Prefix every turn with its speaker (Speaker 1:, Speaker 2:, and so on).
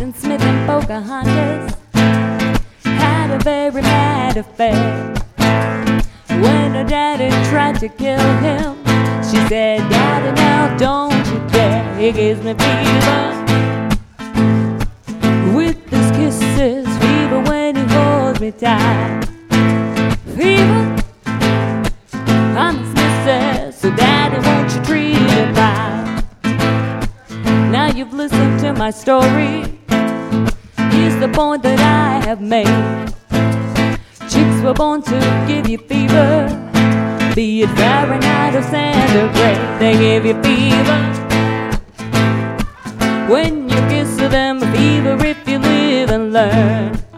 Speaker 1: Captain Smith and Pocahontas had a very mad affair. When her daddy tried to kill him, she said, "Daddy, now don't you dare. He gives me fever with his kisses, fever when he holds me tight. Fever, I'm his missus, so Daddy, won't you treat me right?" Now you've listened to my story. Here's the point that I have made. Chicks were born to give you fever, be it Fahrenheit or centigrade. They give you fever when you kiss them, fever if you live and learn.